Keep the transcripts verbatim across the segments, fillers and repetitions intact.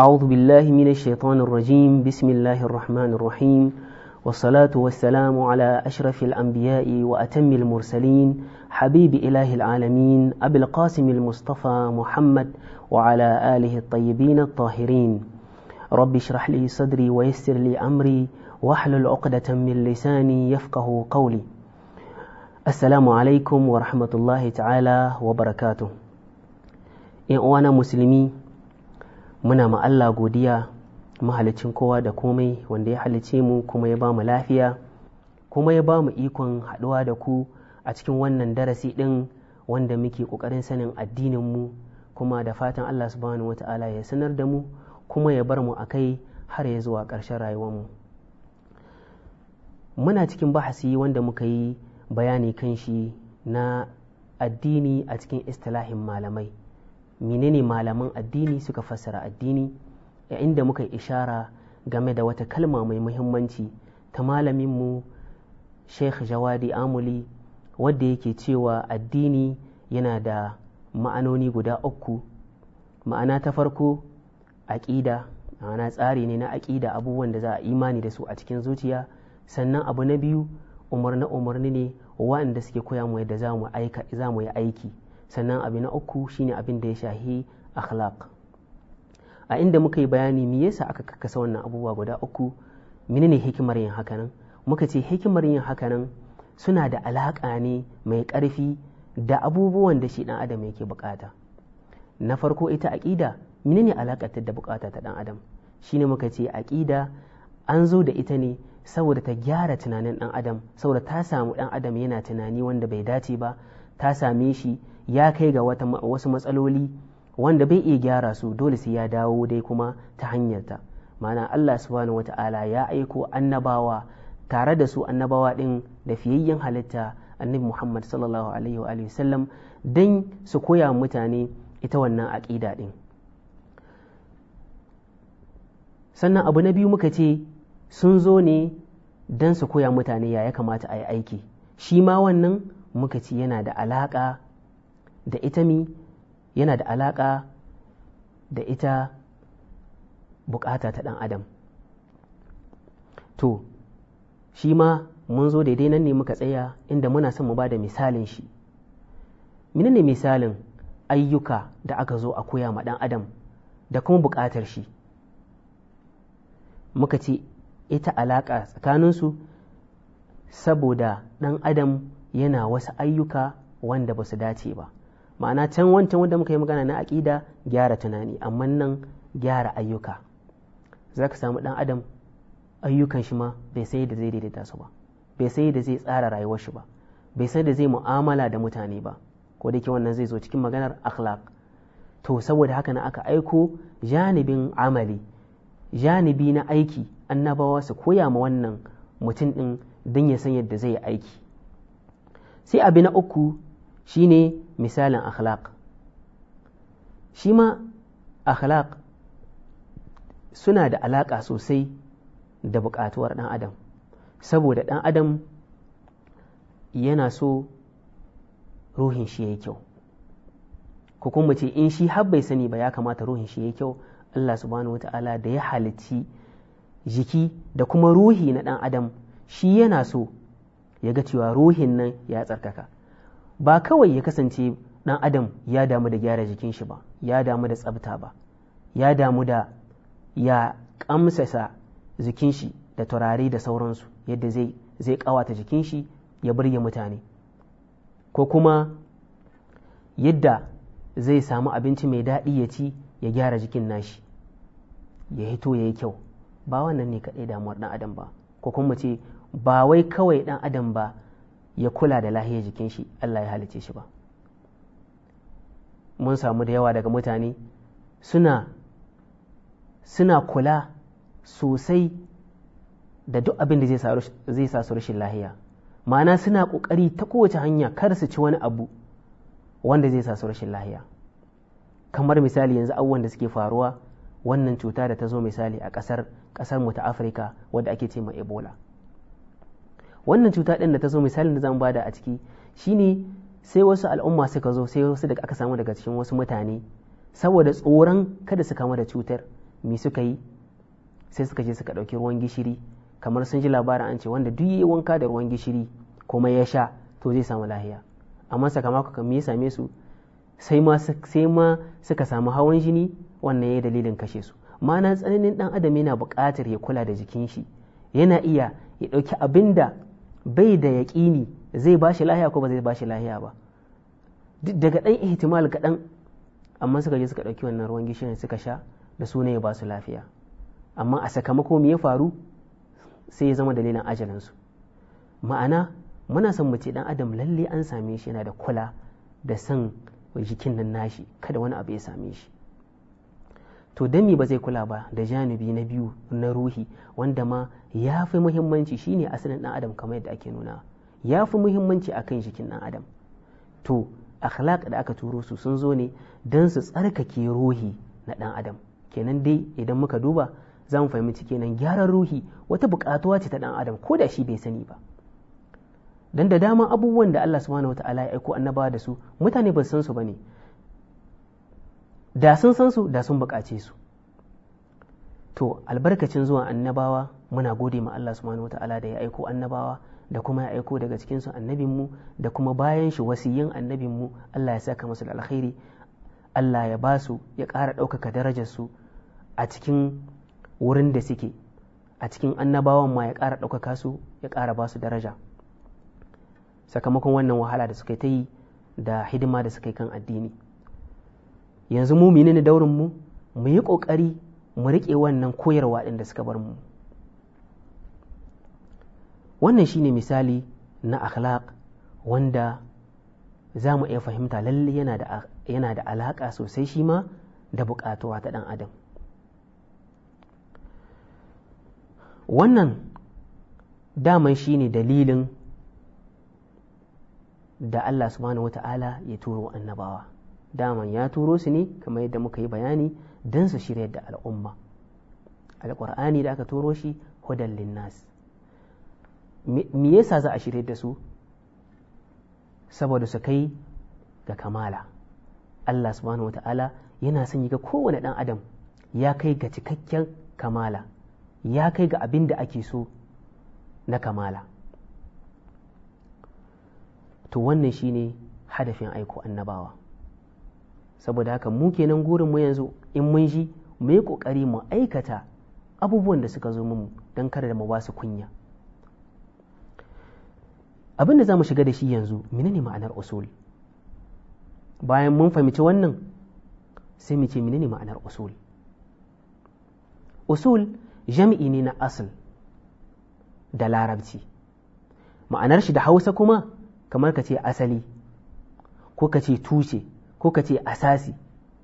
أعوذ بالله من الشيطان الرجيم بسم الله الرحمن الرحيم والصلاة والسلام على أشرف الأنبياء وأتم المرسلين حبيب إله العالمين أبي القاسم المصطفى محمد وعلى آله الطيبين الطاهرين رب اشرح لي صدري ويسر لي أمري واحلل عقدة من لساني يفقه قولي. السلام عليكم ورحمة الله تعالى وبركاته. إن أنا مسلمي muna ma Allah godiya, mahalicin kowa da komai, wanda ya halice mu kuma ya ba mu lafiya, kuma ya ba mu ikon haɗuwa da ku a cikin wannan darasi ɗin wanda muke ƙoƙarin sanin addinin mu, kuma da fatan Allah subhanahu wata'ala ya sanar da mu kuma ya bar mu a kai har ya zuwa ƙarshen rayuwar mu. Muna cikin bahasi wanda muka yi bayani kan shi na addini a cikin istilahin malamai. Menene malaman addini suka fassara addini, a inda muka yi ishara game da wata kalma mai muhimmanci ta malaminmu Sheikh Jawadi Amuli, wadda yake cewa addini yana da ma'anoni guda uku. Ma'ana ta farko aƙida, ma'ana tsari ne na aƙida, abubuwan da za a imani da su a cikin zuciya. Sannan abu na biyu umarni umarni ne waɗanda suke koya mu yadda za mu yi aiki. Sannan abu na uku shine abin da ya shahi akhlaq, a inda muka yi bayani me yasa aka kakkasa wannan abubuwa guda uku, menene hikimar yin hakanan. Muka ce hikimar yin hakanan suna da alaƙa ne mai ƙarfi da abubuwan da shi ɗan adam yake bukata. Na farko ita aƙida, menene alaƙar da bukata ta ɗan adam? Shine muka ce aƙida an zo da ita ne saboda ta gyara tunanin ɗan adam, saboda ta samu ɗan adam yana tunani wanda bai dace ba, ta same shi ya kai ga wata, wasu matsaloli wanda bai iya gyara su, dole sai ya dawo dai kuma ta hanyarta. Ma'ana Allah subhanahu wata'ala ya aiko annabawa, tare da su annabawa ɗin da fiyayyen halitta annabi Muhammad sallallahu alaihi wa sallam, don su koya mutane ita wannan aƙida ɗin. Sannan abu na biyu muka ce sun zo ne don su koya mutane ya ya kamata a yi aiki. Shi ma wannan muka ce yana da alaƙa da ita mi yana da alaƙa da ita bukata ta ɗan adam. To shi ma mun zo daidai nan ne muka tsaya, inda muna son mu ba da misalin shi. Menene misalin ayyuka da aka zo a koya ma ɗan adam da kuma buƙatar shi? Muka ce ita alaƙa tsakaninsu saboda ɗan adam yana wasu ayyuka wanda ba su dace ba. Ma'ana can wancan wanda muka yi magana na aƙida gyara tunani, amma nan gyara ayyuka. Za ka samu ɗan adam ayyukan shi ma bai sai da zai daidaita su ba, bai sai da zai tsara rayuwar shi ba, bai sai da zai mu'amala da mutane ba, ko da ke wannan zai zo cikin maganar akhlaq. To saboda haka na aka aiko janibin amali, janibi na aiki, annabawa su koya ma wannan mutum ɗin don ya san yadda zai yi aiki. Sai abu na uku shine misalin akhlaq. Shi ma akhlaq suna da alaƙa sosai da buƙatuwar ɗan adam, saboda ɗan adam yana so ruhin shi yayi kyau, ko kuma ce in shi har bai sani ba ya kamata ruhin shi yayi kyau. Allah subhanahu wata'ala da ya halicci jiki da kuma ruhi na ɗan adam, shi yana so ya ga cewa ruhin nan ya tsarkaka. Ba kawai ya kasance ɗan adam ya damu da gyara jikin shi ba, ya damu da tsabta ba, ya damu da ya ƙamsasa jikin shi da turare da sauransu, yadda zai zai ƙawata jikin shi ya burge mutane, ko kuma yadda zai samu abinci mai daɗi ya ci ya gyara jikin nashi ya hito ya yi kyau. Ba wannan ne kaɗai damuwar ɗan adam ba, ko kuma ce ba wai kawai ɗan adam ba ya kula da lahiyar jikin shi Allah ya halice shi ba. Mun samu da yawa daga mutane suna suna kula sosai da duk abin da zai sa su rashin lahiya. Ma'ana suna ƙoƙari ta kowace hanya kar su ci wani abu wanda zai sa su rashin lahiya. Kamar misali yanzu abubuwan da suke faruwa, wannan cuta da ta zo misali a ƙasar ƙasar mu ta Afirka wadda ake ce ma Ebola. Wannan cuta ɗin da ta zo, misalin da zan bada a ciki shine sai wasu al'umma suka zo, sai wasu daga aka samu daga cikin wasu mutane, saboda tsoron kada su kama da cutar, me suka yi sai suka je suka ɗauki ruwan gishiri, kamar sun ji labarin an ce wanda duk yi wanka da ruwan gishiri kuma ya sha to zai samu lahiya, amma sakamakon me ya same su sai ma sai ma suka samu hawan jini, wannan ya yi dalilin kashe su. Ma'ana tsananin ɗan adam yana buƙatar ya kula da jikin shi, yana iya ya ɗauki abin da bai da yaƙini zai ba shi lahiya ko ba zai ba shi lahiya ba, daga ɗan ihtimal kaɗan, amma suka je suka ɗauki wannan ruwan gishirin suka sha da su ne ya ba su lafiya, amma a sakamako me ya faru sai ya zama dalilin ajalinsu. Ma'ana muna son mu ce ɗan adam lalle an same shi yana da kula da son jikin nan nashi kada wani abu ya same shi. To dan me ba zai kula ba da janibi na biyu na ruhi wanda ma ya fi muhimmanci, shine asalin ɗan adam kamar yadda ake nuna, ya fi muhimmanci akan jikin ɗan adam. To akhlaq da aka turo su sun zo ne don su tsarkake ruhi na ɗan adam. Kenan dai idan muka duba za mu fahimci kenan gyaran ruhi wata buƙatuwa ce ta ɗan adam ko da shi bai sani ba. Dan da dama abubuwan da Allah subhanahu wata'ala ya aiko annabawa da su mutane ba su san su bane, da sun san su da sun buƙace su. To albarkacin zuwan annabawa muna gode ma Allah subhanahu wata'ala da ya aiko annabawa da kuma ya aiko daga cikin su annabinmu da kuma bayan shi wasiyin annabinmu, Allah ya saka musu da alkhairi, Allah ya ba su ya ƙara ɗaukaka darajar su a cikin wurin da suke, a cikin annabawan ma ya ƙara ɗaukaka su ya ƙara ba su daraja sakamakon wannan wahala da suka ta yi da hidima da suka yi kan addini. Yanzu mu menene daurin mu mu yi ƙoƙari mu riƙe wannan koyarwa ɗin da suka bar mu. Wannan shine misali na akhlaq wanda za mu iya fahimta lalle yana da yana da alaƙa sosai shi ma da buƙatuwa ta ɗan adam. Wannan daman shine dalilin da Allah subhanahu wata'ala ya turo annabawa. Daman ya turo su ne kamar yadda muka yi bayani don su shirya da al'umma. Alƙur'ani da aka turo shi hudan linnas. Me yasa za a shirya da su? Saboda su kai ga kamala. Allah subhanahu wata'ala yana son ga kowane ɗan adam ya kai ga cikakken kamala, ya kai ga abin da ake so na kamala. To wannan shine hadafin aiko annabawa. Saboda haka mu kenan gurin mu yanzu in mun ji mu yi kokari mu aikata abubuwan da suka zo mu don kada da mu ba su kunya. Abin da za mu shiga da shi yanzu menene ma'anar usul? Bayan mun fahimci wannan sai mu ce menene ma'anar usul? Usul jami'i ne na asl da larabci, ma'anar shi da hausa kuma kamar ka ce asali ko ka ce tushe ko ka ce asasi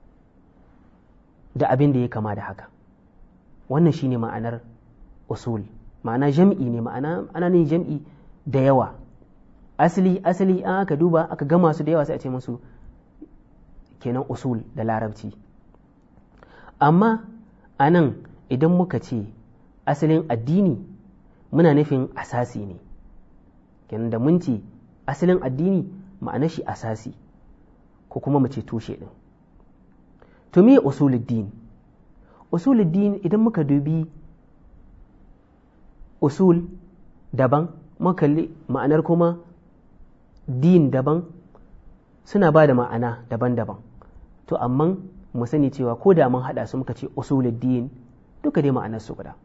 da abin da ya kama da haka. Wannan shi ne ma'anar usul, ma'ana jam'i ne, ma'ana ana ne jam'i da yawa. Asali asali an aka duba aka gama su da yawa sai a ce musu kenan usul da larabci. Amma a nan idan muka ce asalin addini muna nufin asasi ne, kenan da mun ce asalin addini ma'anar shi asasi ko kuma mu ce tushe ɗin. To me usuluddin? Usuluddin idan muka dubi usul daban muka kalli ma'anar kuma din daban, suna ba da ma'ana daban-daban. To amma mu sani cewa ko da mun haɗa su muka ce usuluddin duka dai ma'anar su guda,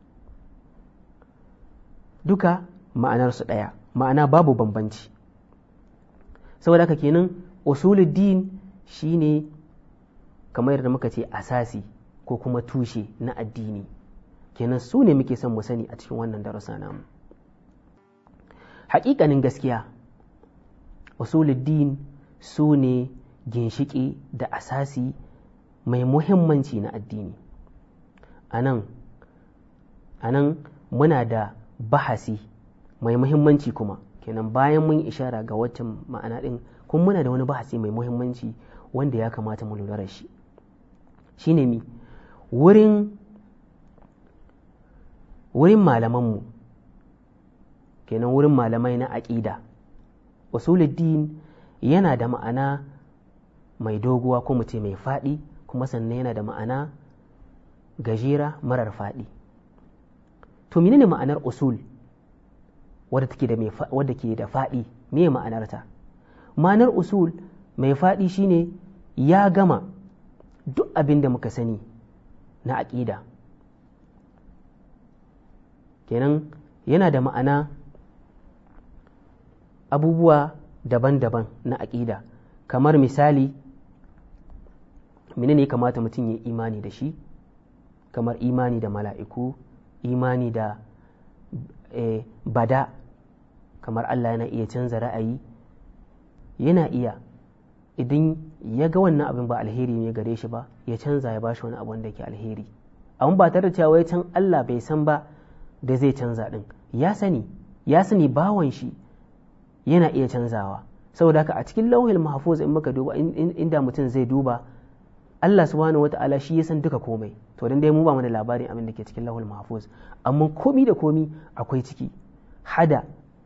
duka ma'anar su ɗaya, ma'ana babu bambanci. Saboda haka kenan usuluddin shine kamar yadda muka ce asasi ko kuma tushe na addini, kenan su ne muke son mu sani a cikin wannan darasa namu. Haƙiƙanin gaskiya usuluddin su ne ginshiƙi da asasi mai muhimmanci na addini. Anan anan muna da bahasi mai muhimmanci kuma, kenan bayan mun ishara ga waccan ma'ana ɗin kuma muna da wani bahasi mai muhimmanci wanda ya kamata mu lura da shi. Shine mi wurin wurin malamanmu, kenan wurin malamai na aƙida, usuluddin yana da ma'ana mai doguwa ko mu ce mai faɗi, kuma sannan yana da ma'ana gajera marar faɗi. To menene ma'anar usul wadda take da wadda ke da faɗi? Me ma'anarta? Ma'anar usul mai faɗi shine ya gama duk abin da muka sani na aƙida. Kenan yana da ma'ana abubuwa daban-daban na aƙida, kamar misali menene ya kamata mutum ya imani da shi, kamar imani da mala'iku, imani da eh, bada, kamar Allah yana iya canza ra'ayi, yana iya idan ya ga wannan abin ba alheri ne gare shi ba ya canza ya bashi wani abu wanda yake alheri, amma ba tare da cewa ya can Allah bai san ba da zai canza din, ya sani ya sani bawan shi yana iya canzawa. Saboda haka a cikin lauhil mahfuz in muka duba inda mutum zai duba, Allah subhanahu wata'ala shi ya san duka komai, to dan dai mu ba mu da labarin abin da ke cikin lauhil mahfuz, amma komi da komi akwai ciki, hada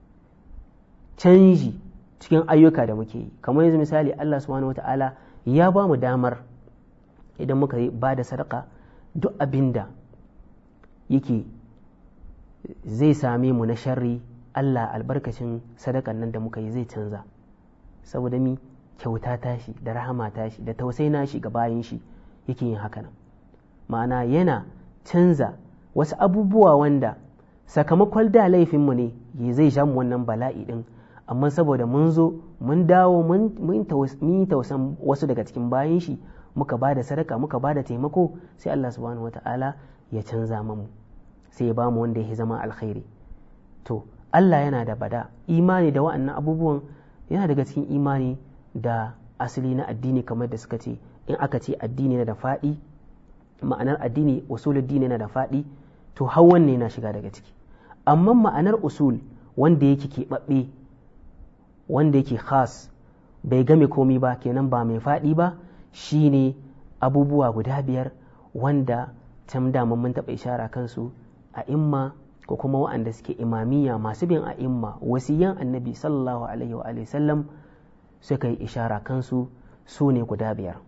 canji cikin ayyuka da muke yi. Kamar yanzu misali Allah subhanahu wata'ala ya ba mu damar idan muka ba da sadaka duk abin da yake zai same mu na sharri, Allah albarkacin sadakan nan da muka yi zai canza, saboda mi kyauta tashi da rahama tashi da tausayi nashi ga bayan shi yake yin haka nan. Ma'ana yana canza wasu abubuwa wanda sakamakon da laifinmu ne zai sha mu wannan bala'i din, amma saboda mun zo mun dawo mun yi tausan wasu daga cikin bayan shi, muka ba da sadaka muka ba da taimako, sai Allah subhanahu wata'ala ya canza mu, sai ya ba mu wanda ya zama alkhairi. To Allah yana da bada, imani da wa'annan abubuwan yana daga cikin imani da asali na addini, kamar da suka ce in aka ce addini na da faɗi, ma'anar addini usul addini na da faɗi, to hawan ne na shiga daga ciki. Amma ma'anar usul wanda yake keɓaɓɓe, wanda yake khas, bai game komi ba, kenan ba mai faɗi ba, shine abubuwa guda biyar wanda can dama mun taɓa ishara kansu a imma ko kuma waɗanda suke imamiyya masu bin a imma wasiyan annabi sallallahu alaihi wa sallam suka yi ishara kansu, su ne guda biyar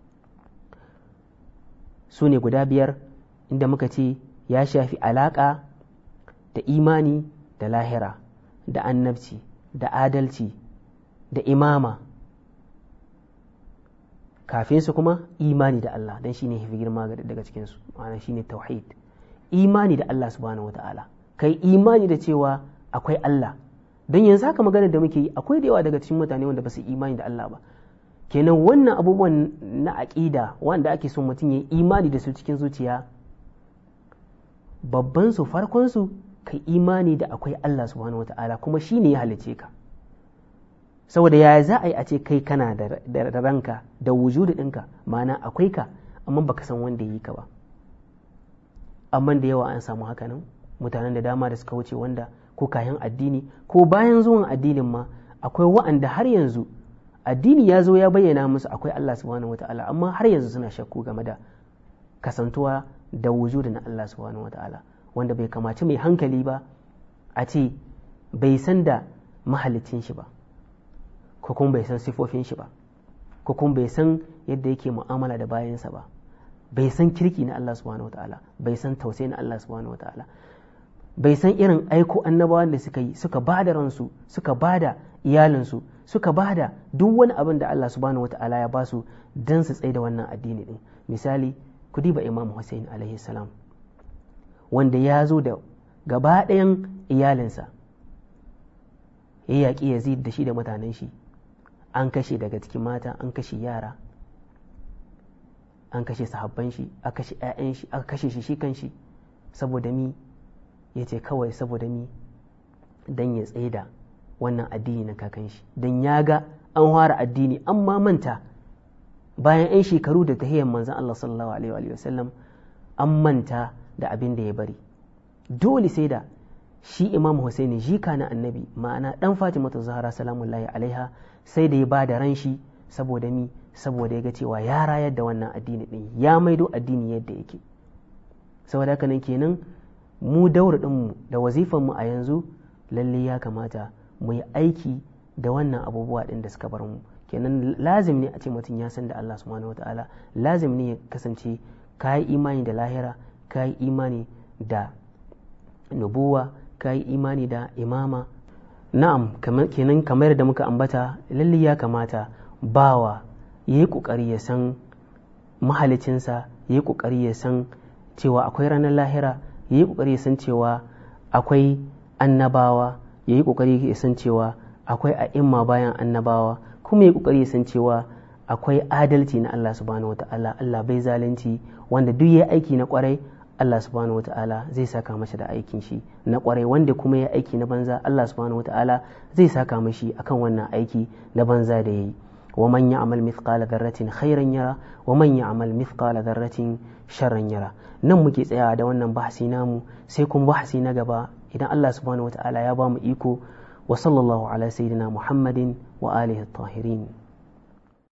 su ne guda biyar inda muka ce ya shafi alaƙa da imani da lahira, da annabci, da adalci, da imama, kafin su kuma imani da Allah, don shi ne fi girma daga cikinsu, ma'ana shi ne tauhid, imani da Allah subhanahu wata'ala, kai imani da cewa akwai Allah. Don yanzu haka magana da muke yi akwai da yawa daga cikin mutane wanda ba su imani da Allah ba. Kenan wannan abubuwan na aƙida wanda ake son mutum ya imani da su cikin zuciya, babban su farkon su kai imani da akwai Allah subhanahu wata'ala kuma shi ne ya halice ka. Saboda yaya za a yi a ce kai kana da ranka da wujudu ɗinka, ma'ana akwai ka amma baka san wanda ya yi ka ba. Amma da yawa an samu haka nan, mutanen da dama da suka wuce wanda ko kayan addini ko bayan zuwan addinin ma akwai wa'anda har yanzu addini ya zo ya bayyana musu akwai Allah subhanahu wata'ala, amma har yanzu suna shakku game da kasantuwa da wujudu na Allah subhanahu wata'ala, wanda bai kamaci mai hankali ba a ce bai san da mahalicin shi ba, ko kuma bai san sifofin shi ba, ko kuma bai san yadda yake mu'amala da bayansa ba, bai san kirki na Allah subhanahu wata'ala, bai san tausayi na Allah subhanahu wata'ala, bai san irin aiko annabawan da suka yi, suka ba da ransu, suka ba da iyalinsu, suka ba da duk wani abin da Allah subhanahu wata'ala ya ba su don su tsaye da wannan addini din. Misali, ku diba Imam Hussein alaihi salam, wanda ya zo da gaba ɗayan iyalinsa, ya yaƙi Yazid da shi da mutanen shi, an kashe daga cikin mata, an kashe yara, an kashe sahabban shi, aka kashe ƴaƴan shi, aka kashe shi shi kan shi, saboda mi ya ce kawai saboda mi dan ya tsaida wannan addini na kakan shi, dan ya ga an fara addini an ma manta bayan 'yan shekaru da tahiyyar manzon Allah sallallahu alaihi wa sallam an manta da abin da ya bari. Dole sai da shi Imam Husaini jika na annabi, ma'ana dan Fatimatu Zahra salamullahi alaiha, sai da ya ba da ran shi saboda mi saboda ya ga cewa ya rayar da wannan addini din, ya maido addini yadda yake. Saboda haka nan kenan mu daura ɗinmu da wazifanmu a yanzu lalle ya kamata mu yi aiki da wannan abubuwa ɗin da suka bar mu. Kenan lazim ne a ce mutum ya san da Allah subhanahu wataala, lazim ne ya kasance ka yi imani da lahira, ka yi imani da nubuwa, ka yi imani da imama. Na'am, kenan kamar da muka ambata, lalle ya kamata bawa ya yi ƙoƙari ya san mahalicinsa, ya yi ƙoƙari ya san cewa akwai ranar lahira, ya yi ƙoƙari ya san cewa akwai annabawa, ya yi ƙoƙari ya san cewa akwai a'imma bayan annabawa, kuma ya yi ƙoƙari ya san cewa akwai adalci na Allah subhanahu wata'ala. Allah bai zalunci, wanda duk ya aiki na ƙwarai Allah subhanahu wata'ala zai saka masa da aikin shi na ƙwarai, wanda kuma ya aiki na banza Allah subhanahu wata'ala zai saka mashi akan wannan aiki na banza da yayi. wa man ya'mal mithqala dharratin khairan yara wa man ya'mal mithqala dharratin sharran yara. Nan muke tsayawa da wannan bahasi namu, sai kuma bahasi na gaba idan Allah subhanahu wata'ala ya ba mu iko. wa sallallahu ala sayyidina Muhammadin wa alihi at-tahirin.